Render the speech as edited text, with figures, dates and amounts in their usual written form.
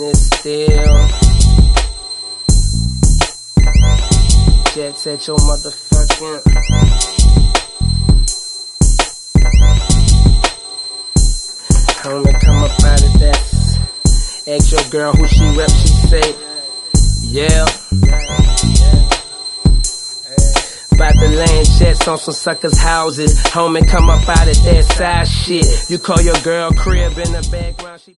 business still. Jet set your motherfucking. Homie, come up out of that. Ask your girl who she rep, she say, yeah. About to land jets on some suckers' houses. Homie, come up out of that side shit. You call your girl crib in the background.